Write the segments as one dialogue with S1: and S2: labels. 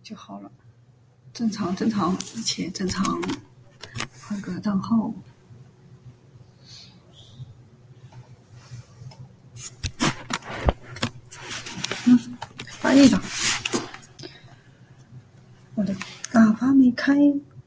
S1: 就好了。正常，一切正常。换个账号。翻译上。我的喇叭没开。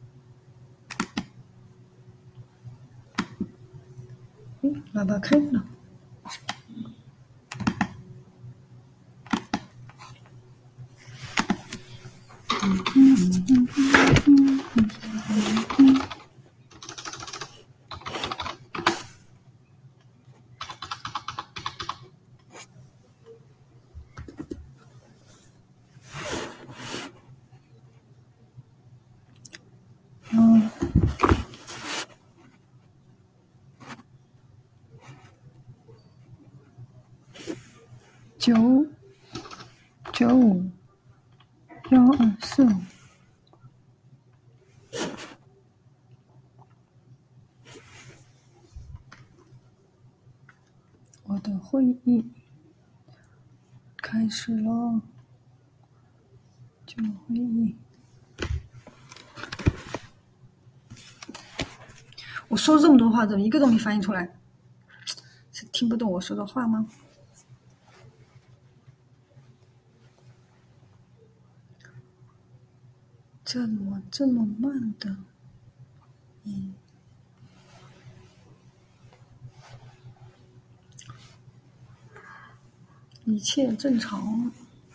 S1: 喇叭开了。9951245。我的会议开始了。会议。我说这么多话，怎么一个都没翻译出来？是听不懂我说的话吗？怎么这么慢的？一切正常。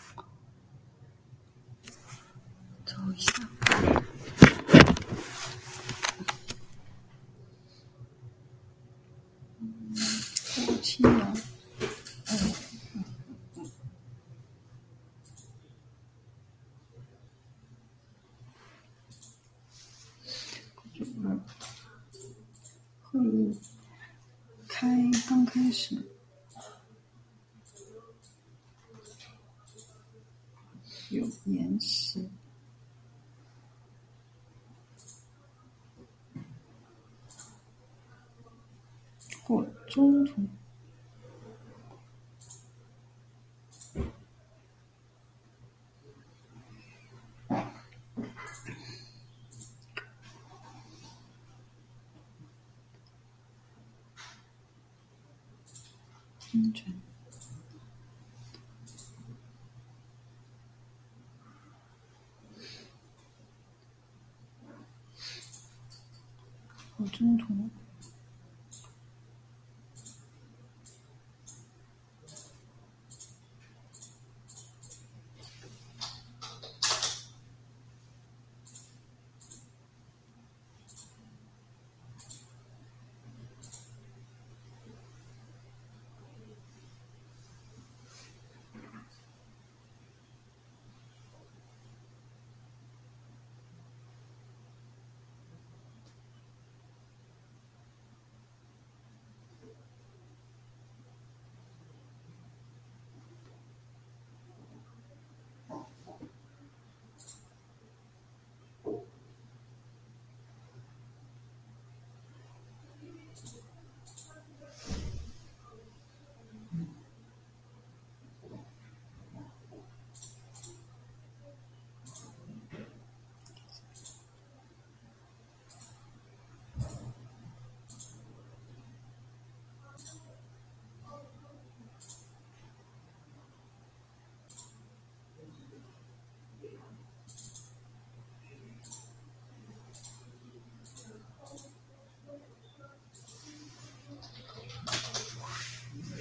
S1: 找一下。7秒。会议刚开始。有延时或中途。精准。或中途。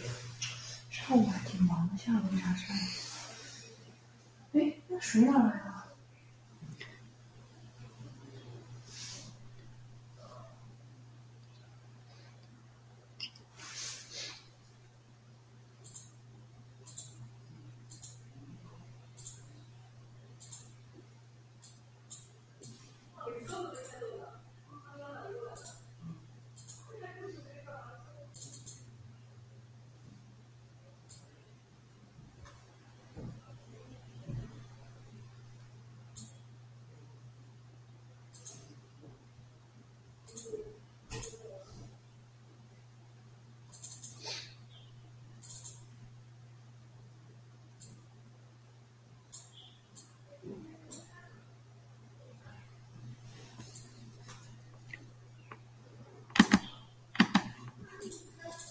S2: 上午还挺忙的，下午没啥事儿。哎，那谁哪来的？